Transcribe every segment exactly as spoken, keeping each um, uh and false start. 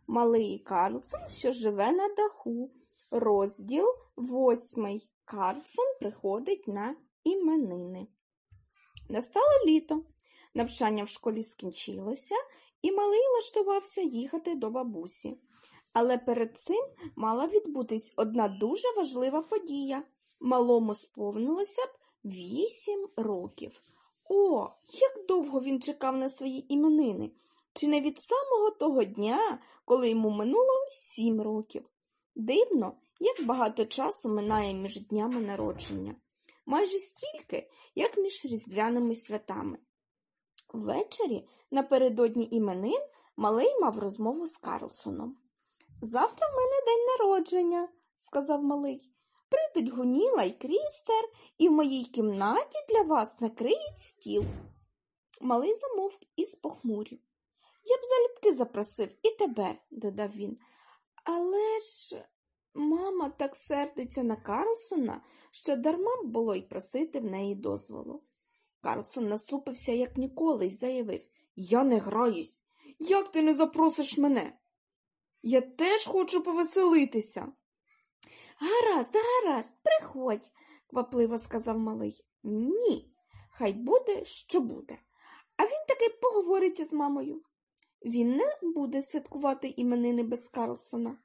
Малий Карлсон, що живе на даху. Розділ восьмий. Карлсон приходить на іменини. Настало літо. Навчання в школі скінчилося, і малий влаштувався їхати до бабусі. Але перед цим мала відбутись одна дуже важлива подія. Малому сповнилося б вісім років. О, як довго він чекав на свої іменини! Чи не від самого того дня, коли йому минуло сім років? Дивно, як багато часу минає між днями народження. Майже стільки, як між різдвяними святами. Ввечері, напередодні іменин, малий мав розмову з Карлсоном. «Завтра в мене день народження», – сказав малий. «Прийдуть Гуніла й Крістер, і в моїй кімнаті для вас накриють стіл». Малий замовк і спохмурів. «Я б залюбки запросив і тебе», – додав він. «Але ж мама так сердиться на Карлсона, що дарма було й просити в неї дозволу». Карлсон насупився як ніколи й заявив: «Я не граюсь. Як ти не запросиш мене? Я теж хочу повеселитися». «Гаразд, гаразд, приходь», – квапливо сказав малий. «Ні, хай буде, що буде. А він таки поговорить із мамою. Він не буде святкувати іменини без Карлсона».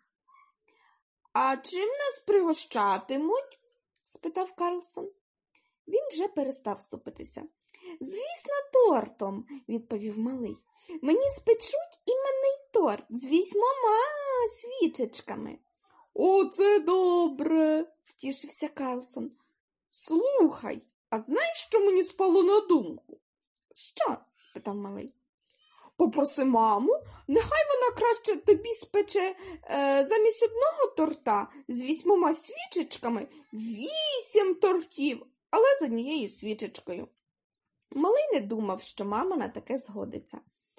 «А чим нас пригощатимуть?» – спитав Карлсон. Він вже перестав супитися. «Звісно, тортом», – відповів малий. «Мені спечуть іменний торт з вісьмома свічечками». «О, це добре», – втішився Карлсон. «Слухай, а знаєш, що мені спало на думку?» «Що?» – спитав малий. «Попроси маму, нехай вона краще тобі спече е, замість одного торта з вісьмома свічечками вісім тортів, але з однією свічечкою». Малий не думав, що мама на таке згодиться.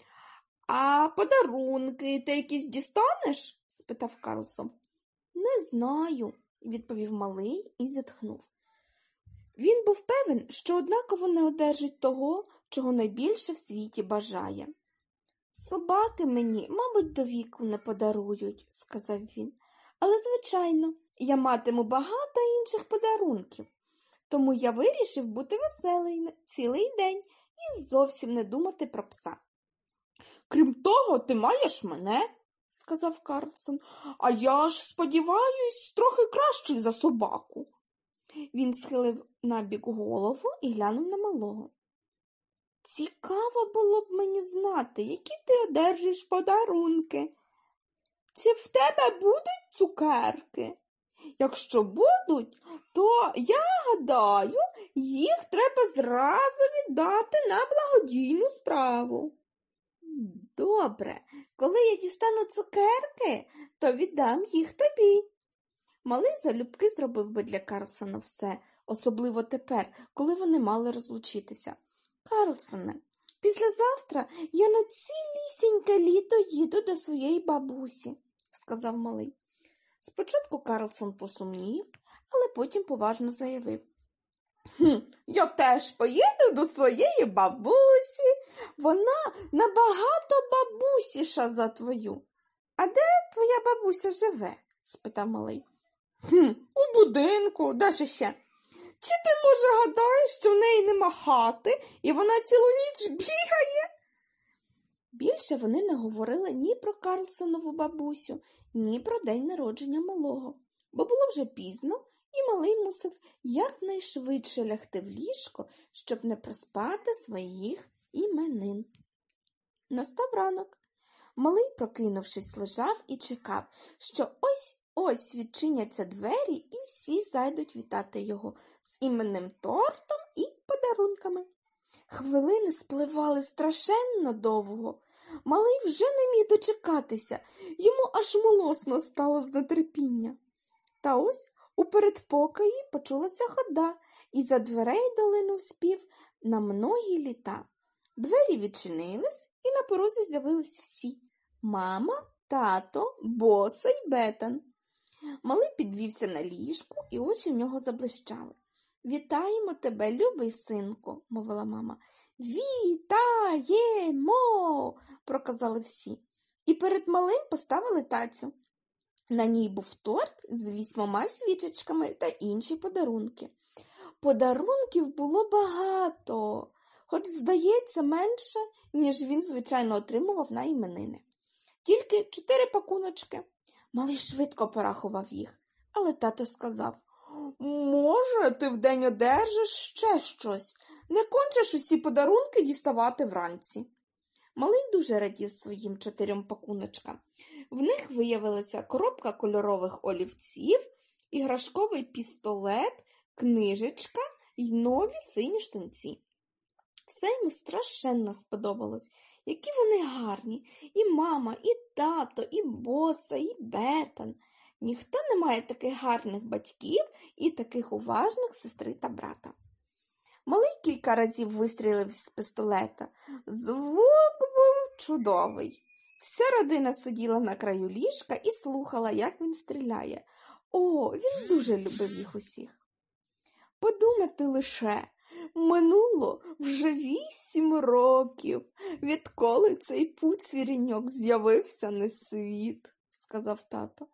«А подарунки ти якісь дістанеш?» – спитав Карлсон. «Не знаю», – відповів малий і зітхнув. Він був певен, що однаково не одержить того, чого найбільше в світі бажає. «Собаки мені, мабуть, до віку не подарують», – сказав він. «Але, звичайно, я матиму багато інших подарунків. Тому я вирішив бути веселий цілий день і зовсім не думати про пса». «Крім того, ти маєш мене», – сказав Карлсон. «А я ж, сподіваюсь, трохи кращий за собаку». Він схилив набік голову і глянув на малого. «Цікаво було б мені знати, які ти одержиш подарунки. Чи в тебе будуть цукерки? Якщо будуть, то, я гадаю, їх треба зразу віддати на благодійну справу». «Добре, коли я дістану цукерки, то віддам їх тобі». Малий залюбки зробив би для Карлсона все, особливо тепер, коли вони мали розлучитися. «Карлсоне, післязавтра я на цілісіньке літо їду до своєї бабусі», – сказав малий. Спочатку Карлсон посумнів, але потім поважно заявив. «Хм, я теж поїду до своєї бабусі. Вона набагато бабусіша за твою». «А де твоя бабуся живе?» – спитав малий. «Хм, у будинку, де ж ще? Чи ти, може, гадаєш, що в неї нема хати, і вона цілу ніч бігає?» Більше вони не говорили ні про Карлсонову бабусю, ні про день народження малого, бо було вже пізно, і малий мусив якнайшвидше лягти в ліжко, щоб не проспати своїх іменин. Настав ранок. Малий, прокинувшись, лежав і чекав, що ось-ось відчиняться двері і всі зайдуть вітати його з іменним тортом і подарунками. Хвилини спливали страшенно довго. Малий вже не міг дочекатися, йому аж млосно стало з нетерпіння. Та ось у передпокої почулася хода, і за дверей долинув спів на многі літа. Двері відчинились, і на порозі з'явились всі – мама, тато, боса й Бетан. Малий підвівся на ліжку, і очі в нього заблищали. «Вітаємо тебе, любий синку», – мовила мама. «Вітаємо!» – проказали всі. і перед малим поставили тацю. На ній був торт з вісьмома свічечками та інші подарунки. Подарунків було багато, хоч, здається, менше, ніж він, звичайно, отримував на іменини. Тільки чотири пакуночки. Малий швидко порахував їх, але тато сказав: «Може, ти вдень одержиш ще щось, не кончиш усі подарунки діставати вранці». Малий дуже радів своїм чотирьом пакуночкам. В них виявилася коробка кольорових олівців, іграшковий пістолет, книжечка й нові сині штанці. Все йому страшенно сподобалось. Які вони гарні! І мама, і тато, і боса, і Бетан. Ніхто не має таких гарних батьків і таких уважних сестри та брата. Малий кілька разів вистрілив з пістолета. Звук був чудовий. Вся родина сиділа на краю ліжка і слухала, як він стріляє. О, він дуже любив їх усіх. Подумати лише, минуло вже вісім років, відколи цей пуцвіріньок з'явився на світ, сказав тато.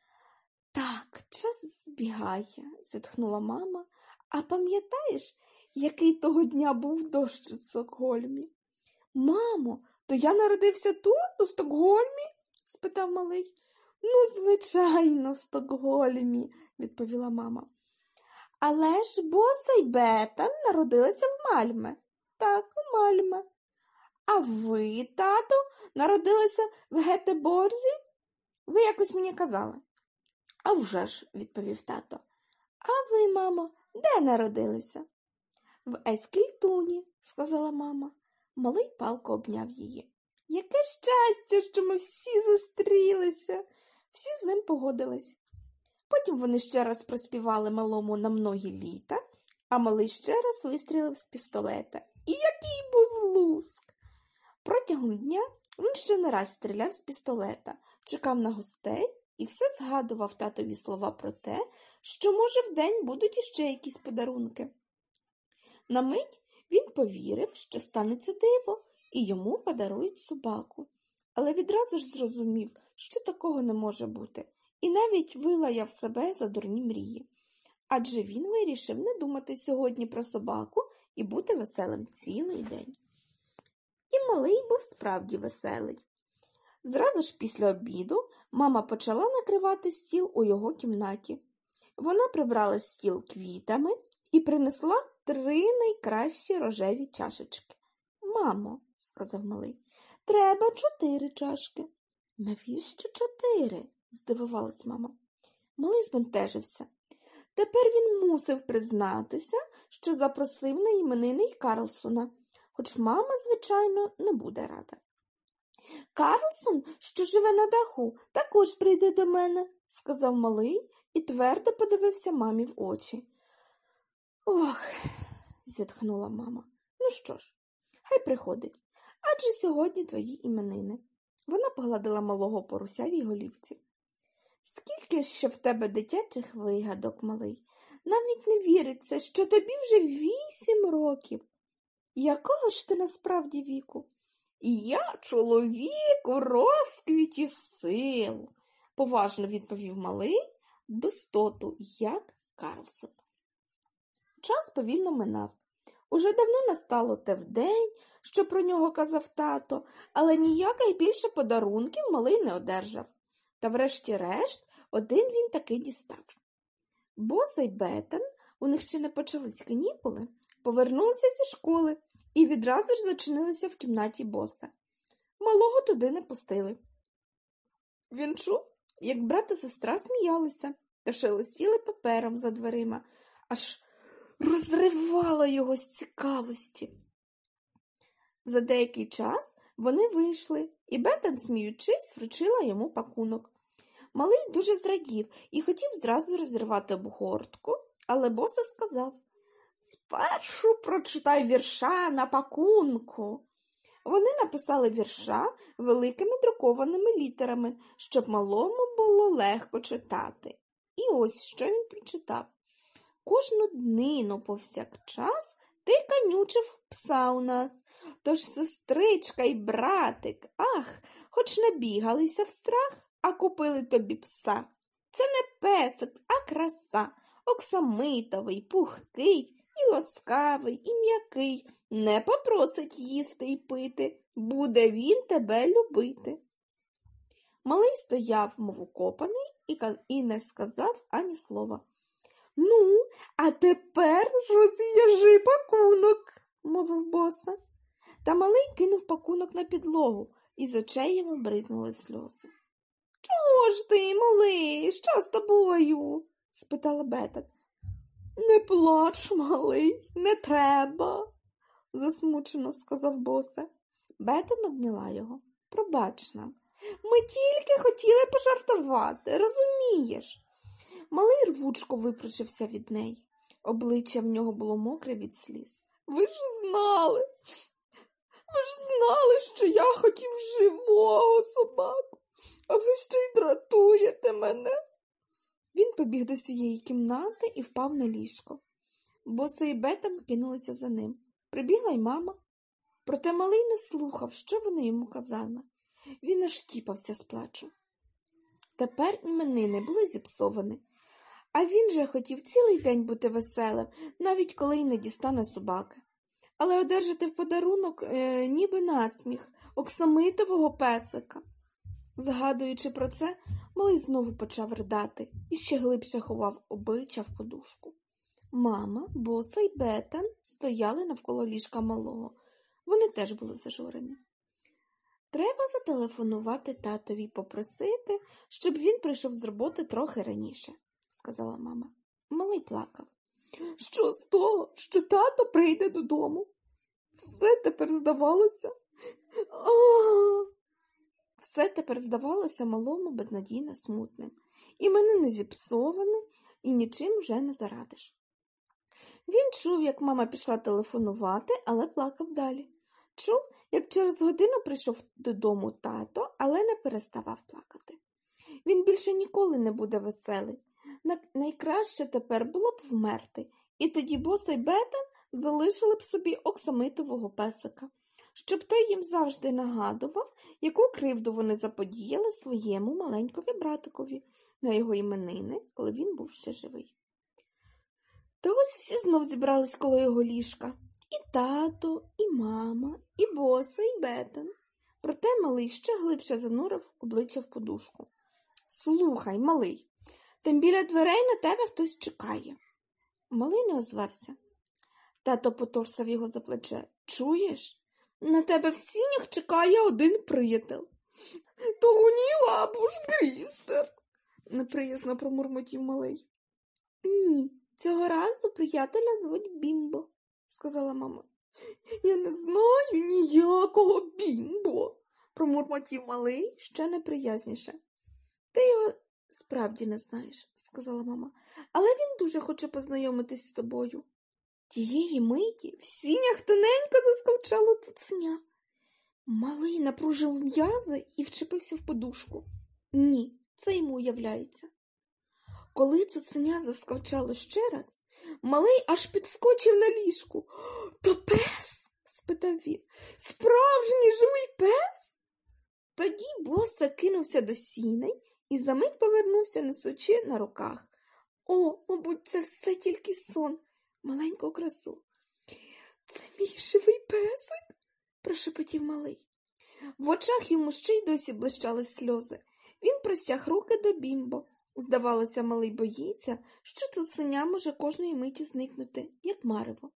Так, час збігає, зітхнула мама. А пам'ятаєш, який того дня був дощ у Стокгольмі? Мамо, то я народився тут, у Стокгольмі? Спитав малий. Ну, звичайно, в Стокгольмі, відповіла мама. Але ж Боса й Бетан народилися в Мальме. Так, у Мальме. А ви, тату, народилися в Гетеборзі? Ви якось мені казали. А вже ж, відповів тато. А ви, мамо, де народилися? В Ескільтуні, сказала мама. Малий палко обняв її. Яке щастя, що ми всі зустрілися. Всі з ним погодились. Потім вони ще раз проспівали малому на многі літа, а малий ще раз вистрілив з пістолета. І який був луск! Протягом дня він ще не раз стріляв з пістолета, чекав на гостей і все згадував татові слова про те, що, може, вдень будуть іще якісь подарунки. На мить він повірив, що станеться диво, і йому подарують собаку. Але відразу ж зрозумів, що такого не може бути, і навіть вилаяв себе за дурні мрії. Адже він вирішив не думати сьогодні про собаку і бути веселим цілий день. І малий був справді веселий. Зразу ж після обіду мама почала накривати стіл у його кімнаті. Вона прибрала стіл квітами і принесла три найкращі рожеві чашечки. «Мамо», – сказав малий, – «треба чотири чашки». «Навіщо чотири?» – здивувалась мама. Малий збентежився. Тепер він мусив признатися, що запросив на іменини й Карлсона, хоч мама, звичайно, не буде рада. «Карлсон, що живе на даху, також прийде до мене», – сказав малий і твердо подивився мамі в очі. «Ох», – зітхнула мама, – «ну що ж, хай приходить, адже сьогодні твої іменини». Вона погладила малого по русявій голівці. «Скільки ще в тебе дитячих вигадок, малий? Навіть не віриться, що тобі вже вісім років. Якого ж ти насправді віку?» «Я чоловік у розквіті сил», – поважно відповів малий, достоту, як Карлсон. Час повільно минав. Уже давно настало те вдень, що про нього казав тато, але ніяких більше подарунків малий не одержав. Та врешті-решт один він таки дістав. Боса й Бетан, у них ще не почались канікули, повернулися зі школи і відразу ж зачинилися в кімнаті боса. Малого туди не пустили. Він чув, як брат і сестра сміялися та шелестіли папером за дверима, аж розривало його з цікавості. За деякий час вони вийшли, і Бетан, сміючись, вручила йому пакунок. Малий дуже зрадів і хотів зразу розірвати обгортку, але боса сказав: «Спершу прочитай вірша на пакунку». Вони написали вірша великими друкованими літерами, щоб малому було легко читати. І ось що він прочитав. «Кожну днину повсякчас ти канючив пса у нас, тож сестричка й братик, ах, хоч набігалися в страх, а купили тобі пса. Це не песик, а краса, оксамитовий, пухкий і ласкавий, і м'який. Не попросить їсти й пити, буде він тебе любити. Малий стояв, мов укопаний, і, і не сказав ані слова. Ну, а тепер розв'яжи пакунок, мовив боса. Та малий кинув пакунок на підлогу, і з очей йому бризнули сльози. Чого ж ти, малий, що з тобою? Спитала Бетан. Не плач, малий, не треба, засмучено сказав боса. Бетан обняла його. Пробач нам. Ми тільки хотіли пожартувати, розумієш? Малий рвучко випручився від неї. Обличчя в нього було мокре від сліз. Ви ж знали, ви ж знали, що я хотів живого собаку, а ви ще й дратуєте мене. Він побіг до своєї кімнати і впав на ліжко. Боса і Бетан кинулися за ним. Прибігла й мама. Проте малий не слухав, що вона йому казала. Він аж тіпався з плачу. Тепер іменини були зіпсовані. А він же хотів цілий день бути веселим, навіть коли й не дістане собаки. Але одержати в подарунок е, ніби насміх оксамитового песика. Згадуючи про це, малий знову почав ридати і ще глибше ховав обличчя в подушку. Мама, боса й Бетан стояли навколо ліжка малого. Вони теж були зажурені. Треба зателефонувати татові й попросити, щоб він прийшов з роботи трохи раніше, сказала мама. Малий плакав. Що з того, що тато прийде додому? Все тепер здавалося. А-а-а! Все тепер здавалося малому безнадійно смутним. І мене не зіпсоване, і нічим вже не зарадиш. Він чув, як мама пішла телефонувати, але плакав далі. Чув, як через годину прийшов додому тато, але не переставав плакати. Він більше ніколи не буде веселий. Найкраще тепер було б вмерти, і тоді боса й Бетан залишили б собі оксамитового песика, щоб той їм завжди нагадував, яку кривду вони заподіяли своєму маленькові братикові на його іменини, коли він був ще живий. Та ось всі знов зібрались коло його ліжка. І тато, і мама, і боса, і Бетан. Проте малий ще глибше занурив обличчя в подушку. Слухай, малий, там біля дверей на тебе хтось чекає. Малий не озвався. Тато поторсав його за плече. Чуєш? На тебе в сінях чекає один приятель. То гуніла або ж Грістер, неприязно промурмотів малий. Ні, цього разу приятеля звуть Бімбо, сказала мама. Я не знаю ніякого Бімбо, промурмотів малий ще неприязніше. Ти його справді не знаєш, сказала мама, але він дуже хоче познайомитись з тобою. Тієї миті в сінях тоненько заскавчало цуценя. Малий напружив м'язи і вчепився в подушку. Ні, це йому уявляється. Коли цуценя заскавчало ще раз, малий аж підскочив на ліжку. То пес? Спитав він. Справжній живий пес? Тоді боса кинувся до сіней і за мить повернувся, несучи на руках. О, мабуть, це все тільки сон. Маленьку красу. Це мій живий песик? Прошепотів малий. В очах йому ще й досі блищали сльози. Він простяг руки до Бімбо. Здавалося, малий боїться, що цуценя може кожної миті зникнути, як марево.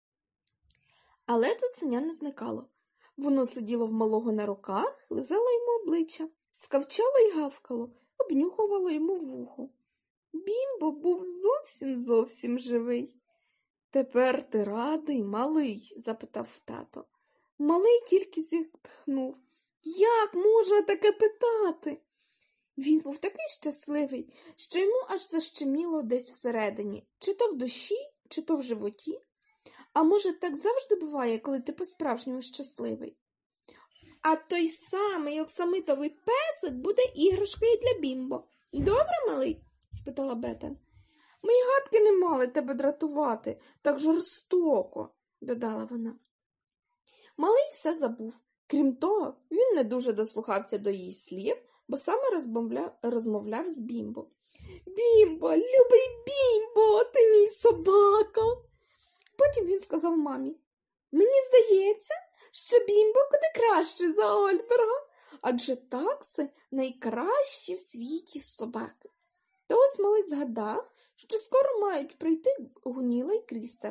Але цуценя не зникало. Воно сиділо в малого на руках, лизало йому обличчя, скавчало й гавкало, обнюхувало йому вухо. Бімбо був зовсім-зовсім живий. «Тепер ти радий, малий?» – запитав тато. Малий тільки зітхнув. «Як можна таке питати?» Він був такий щасливий, що йому аж защеміло десь всередині, чи то в душі, чи то в животі. А може, так завжди буває, коли ти по-справжньому щасливий? А той самий оксамитовий песик буде іграшкою для Бімбо. Добре, малий? – спитала Бетан. Ми й гадки не мали тебе дратувати, так жорстоко, – додала вона. Малий все забув. Крім того, він не дуже дослухався до її слів, бо саме розмовляв, розмовляв з Бімбо. «Бімбо, любий Бімбо, ти мій собака!» Потім він сказав мамі: «Мені здається, що Бімбо куди краще за Альберга, адже такси найкращі в світі собаки». Та ось малий згадав, що скоро мають прийти Гуніла й Крістер.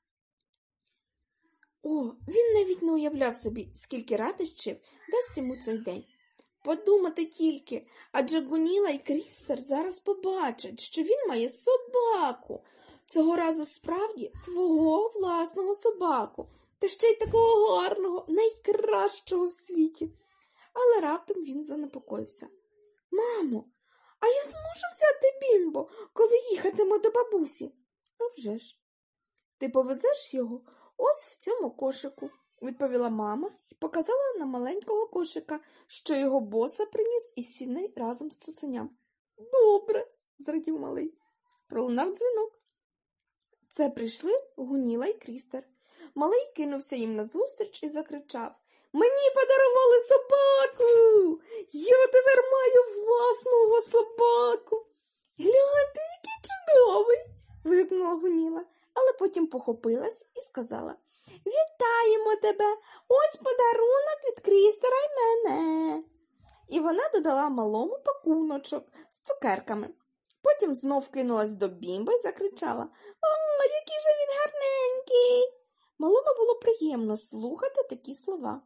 О, він навіть не уявляв собі, скільки радощів дасть йому цей день. Подумати тільки, адже Гуніла й Крістер зараз побачать, що він має собаку. Цього разу справді свого власного собаку, та ще й такого гарного, найкращого в світі. Але раптом він занепокоївся. «Мамо, а я зможу взяти Бімбо, коли їхатиму до бабусі?» «А вже ж. Ти повезеш його ось в цьому кошику», – відповіла мама і показала на маленького кошика, що його боса приніс із сіней разом з цуценям. «Добре», – зрадів малий. Пролунав дзвінок. Це прийшли Гуніла й Крістер. Малий кинувся їм назустріч і закричав: «Мені подарували собаку! Я тепер маю власного собаку!» «Гляньте, який чудовий!» – вигукнула Гуніла, але потім похопилась і сказала: «Вітаємо тебе! Ось подарунок від Крістера й мене!» І вона додала малому пакуночок з цукерками. Потім знов кинулась до Бімбо і закричала: «О, який же він гарненький!» Малому було приємно слухати такі слова.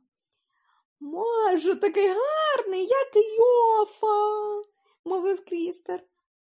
«Майже такий гарний, як Йофа!» – мовив Крістер.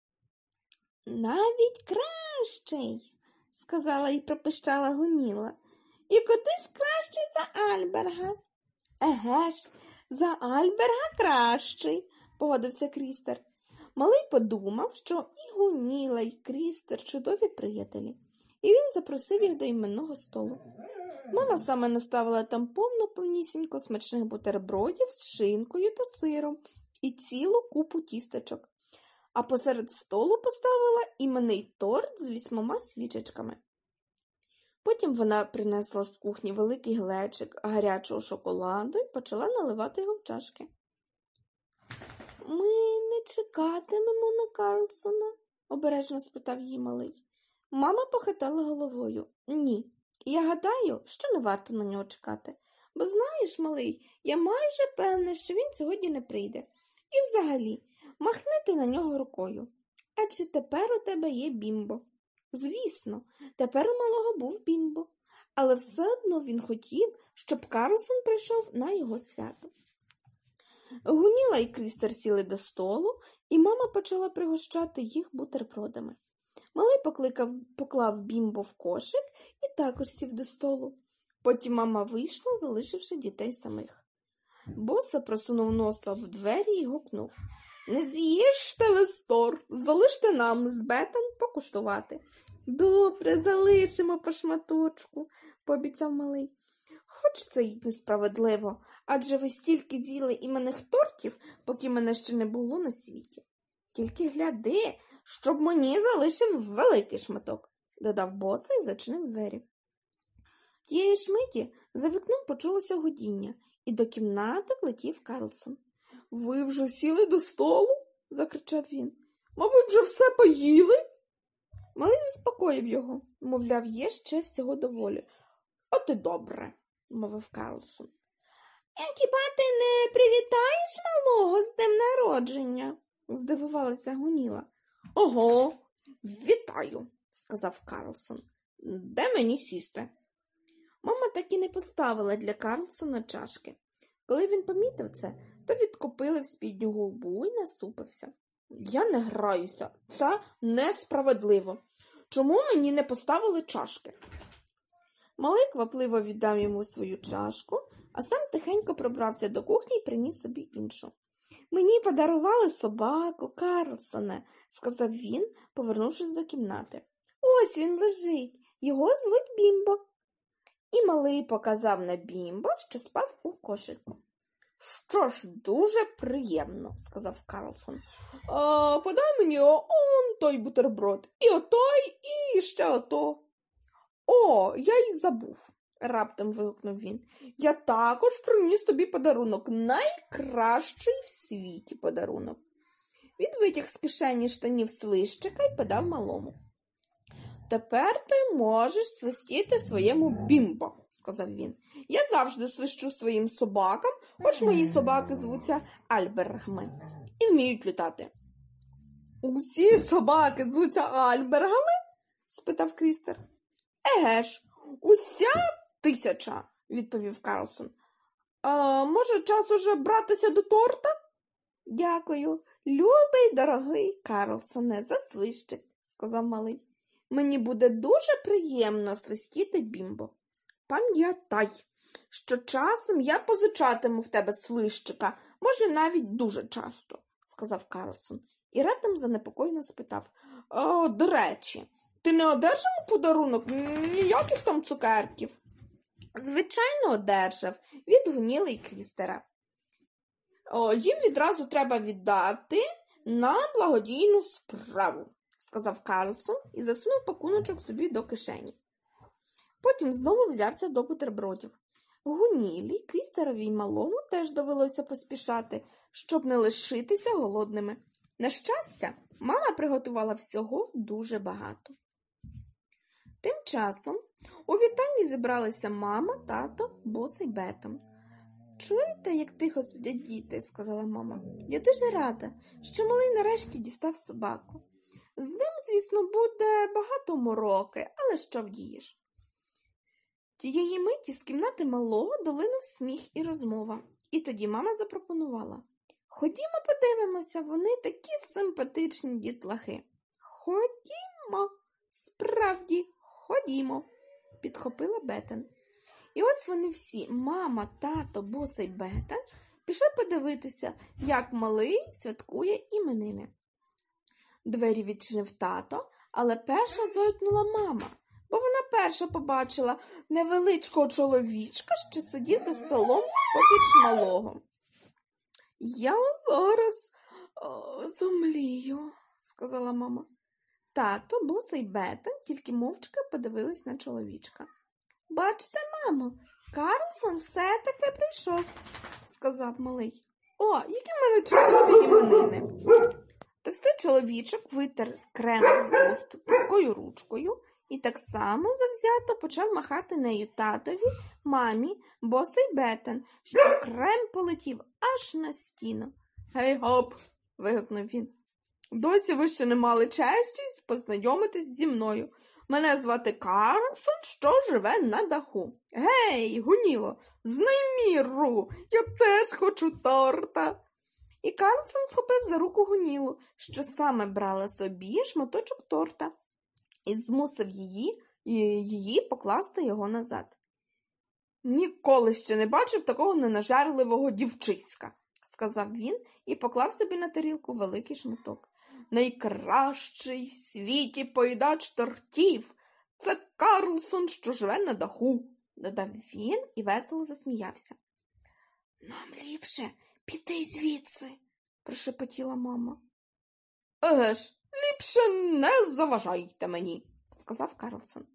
«Навіть кращий!» – сказала і пропищала Гуніла. «І куди ж кращий за Альберга?» «Еге ж, за Альберга кращий!» – погодився Крістер. Малий подумав, що і Гуніла, і Крістер чудові приятелі, і він запросив їх до іменного столу. Мама саме наставила там повну повнісінько смачних бутербродів з шинкою та сиром і цілу купу тістечок, а посеред столу поставила іменний торт з вісьмома свічечками. Потім вона принесла з кухні великий глечик гарячого шоколаду і почала наливати його в чашки. «Ми не чекатимемо на Карлсона?» – обережно спитав її малий. Мама похитала головою. «Ні, я гадаю, що не варто на нього чекати. Бо знаєш, малий, я майже певна, що він сьогодні не прийде. І взагалі, махнете на нього рукою. Адже тепер у тебе є Бімбо». Звісно, тепер у малого був Бімбо. Але все одно він хотів, щоб Карлсон прийшов на його свято. Гуніла і Крістер сіли до столу, і мама почала пригощати їх бутербродами. Малий покликав, поклав Бімбо в кошик і також сів до столу. Потім мама вийшла, залишивши дітей самих. Боса просунув носа в двері і гукнув: «Не з'їжте весь торт, залиште нам з Бетан покуштувати». «Добре, залишимо по шматочку», – пообіцяв малий. «Хоч це й несправедливо, адже ви стільки з'їли іменних тортів, поки мене ще не було на світі. Тільки гляди, щоб мені залишив великий шматок», – додав боса і зачинив двері. Тієї ж миті за вікном почулося гудіння, і до кімнати влетів Карлсон. «Ви вже сіли до столу?» – закричав він. «Мабуть, вже все поїли?» Малий заспокоїв його, мовляв, є ще всього доволі. «От і добре», – мовив Карлсон. «Хіба ти не привітаєш малого з днем народження?» – здивувалася Гуніла. «Ого, вітаю», – сказав Карлсон. «Де мені сісти?» Мама так і не поставила для Карлсона чашки. Коли він помітив це, то відкопилив спідню губу і насупився. «Я не граюся. Це несправедливо. Чому мені не поставили чашки?» Малий квапливо віддав йому свою чашку, а сам тихенько пробрався до кухні і приніс собі іншу. «Мені подарували собаку, Карлсоне», – сказав він, повернувшись до кімнати. «Ось він лежить. Його звуть Бімбо». І малий показав на Бімбо, що спав у кошику. «Що ж, дуже приємно», – сказав Карлсон. «А, подай мені он той бутерброд, і отой, і ще ото». «О, я й забув», раптом вигукнув він. Я також приніс тобі подарунок, найкращий в світі подарунок. Він витяг з кишені штанів свищика і подав малому. Тепер ти можеш свистіти своєму Бімбо, сказав він. Я завжди свищу своїм собакам, хоч мої собаки звуться Альбергами і вміють літати. Усі собаки звуться Альбергами? Спитав Крістер. Еге ж, уся тисяча, відповів Карлсон. А, може, час уже братися до торта? Дякую, любий, дорогий Карлсоне, за свищик, сказав малий. Мені буде дуже приємно свистіти Бімбо. Пам'ятай, що часом я позичатиму в тебе свищика, може, навіть дуже часто, сказав Карлсон. І раптом занепокоєно спитав. О, до речі, ти не одержав у подарунок ніяких там цукерків? Звичайно, одержав, від гнілий Крістера. О, їм відразу треба віддати на благодійну справу, сказав Карлсон і засунув пакуночок собі до кишені. Потім знову взявся до бутербродів. Гунілі, Крістерові й малому теж довелося поспішати, щоб не лишитися голодними. На щастя, мама приготувала всього дуже багато. Тим часом у вітальні зібралися мама, тато, боса й Бетон. «Чуєте, як тихо сидять діти?» – сказала мама. «Я дуже рада, що малий нарешті дістав собаку. З ним, звісно, буде багато мороки, але що вдієш?» Тієї миті з кімнати малого долинув сміх і розмова. І тоді мама запропонувала. «Ходімо подивимося, вони такі симпатичні дітлахи». «Ходімо, справді, ходімо», – підхопила Бетен. І ось вони всі, мама, тато, боса й Бетен, пішли подивитися, як малий святкує іменини. Двері відчинив тато, але перша зойкнула мама, бо вона перша побачила невеличкого чоловічка, що сидів за столом попіч малого. «Я зараз о, зомлію», – сказала мама. Тато, боса й Бетен тільки мовчки подивились на чоловічка. «Бачите, мамо, Карлсон все-таки прийшов», – сказав малий. «О, які в мене чудові іменини!» Товстий чоловічок витер крем з вуст пухкою ручкою і так само завзято почав махати нею татові, мамі, боса й Бетен, що крем полетів аж на стіну. «Гей-гоп!» – вигукнув він. «Досі ви ще не мали честі познайомитись зі мною. Мене звати Карлсон, що живе на даху. Гей, Гуніло, знай міру, я теж хочу торта». І Карлсон схопив за руку Гунілу, що саме брала собі шматочок торта, і змусив її, її покласти його назад. «Ніколи ще не бачив такого ненажерливого дівчиська», – сказав він і поклав собі на тарілку великий шматок. «Найкращий в світі поїдач тортів – це Карлсон, що живе на даху», – додав він і весело засміявся. «Нам ліпше піти звідси», – прошепотіла мама. «Еге ж, ліпше не заважайте мені», – сказав Карлсон.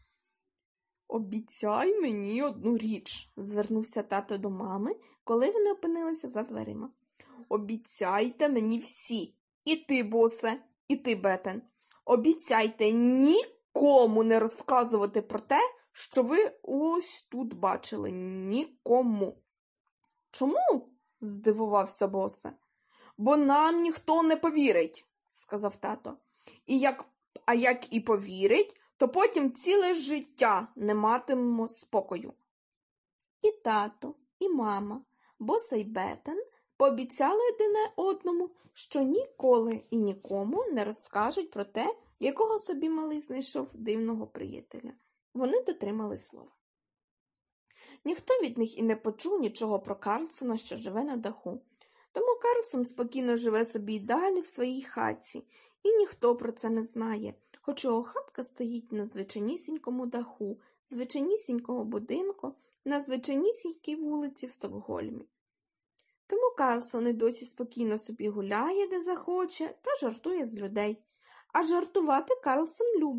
«Обіцяй мені одну річ», – звернувся тато до мами, коли вони опинилися за дверима. «Обіцяйте мені всі. І ти, босе, і ти, Бетен. Обіцяйте нікому не розказувати про те, що ви ось тут бачили. Нікому». «Чому?» – здивувався босе. «Бо нам ніхто не повірить», – сказав тато. І як, «А як і повірить, то потім ціле життя не матимемо спокою». І тато, і мама, боса й Бетен пообіцяли одне одному, що ніколи і нікому не розкажуть про те, якого собі малий знайшов дивного приятеля. Вони дотримали слова. Ніхто від них і не почув нічого про Карлсона, що живе на даху. Тому Карлсон спокійно живе собі й далі в своїй хатці, і ніхто про це не знає, хоч його хатка стоїть на звичайнісінькому даху, звичайнісінького будинку, на звичайнісінькій вулиці в Стокгольмі. Тому Карлсон і досі спокійно собі гуляє, де захоче, та жартує з людей. А жартувати Карлсон любить,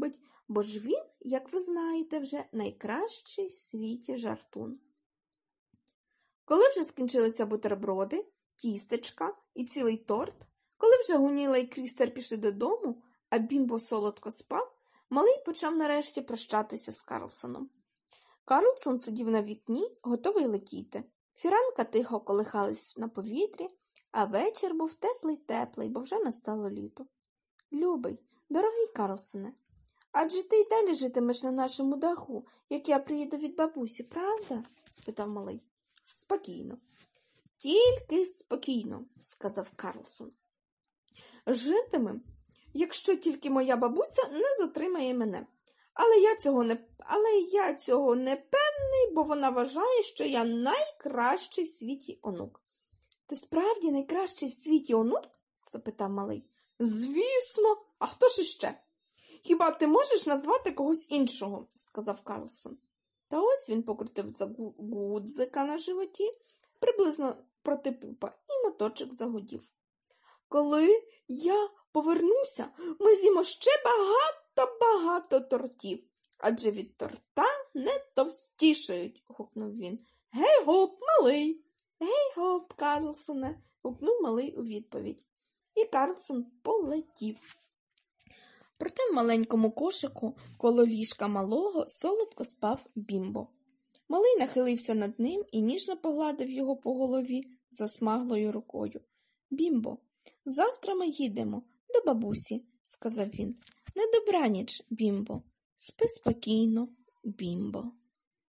бо ж він, як ви знаєте вже, найкращий в світі жартун. Коли вже скінчилися бутерброди, тістечка і цілий торт, коли вже Гуніла і Крістер пішли додому, а Бімбо солодко спав, малий почав нарешті прощатися з Карлсоном. Карлсон сидів на вікні, готовий летіти. Фіранка тихо колихалась на повітрі, а вечір був теплий-теплий, бо вже настало літо. Любий, дорогий Карлсоне, адже ти й далі житимеш на нашому даху, як я приїду від бабусі, правда? – спитав малий. Спокійно. Тільки спокійно, – сказав Карлсон. Житимем, якщо тільки моя бабуся не затримає мене. Але я цього не, але я цього не певний, бо вона вважає, що я найкращий в світі онук. Ти справді найкращий в світі онук? – запитав малий. Звісно, а хто ж іще? Хіба ти можеш назвати когось іншого? – сказав Карлсон. Та ось він покрутив за гудзика на животі, приблизно проти пупа, і моточок загудів. Коли я повернуся, ми з'їмо ще багато-багато тортів, адже від торта не товстішають, – гукнув він. Гей-гоп, малий! Гей-гоп, Карлсоне, – гукнув малий у відповідь. І Карлсон полетів. Проте в маленькому кошику коло ліжка малого солодко спав Бімбо. Малий нахилився над ним і ніжно погладив його по голові засмаглою рукою. Бімбо, завтра ми їдемо до бабусі, – сказав він. На добраніч, Бімбо. Спи спокійно, Бімбо.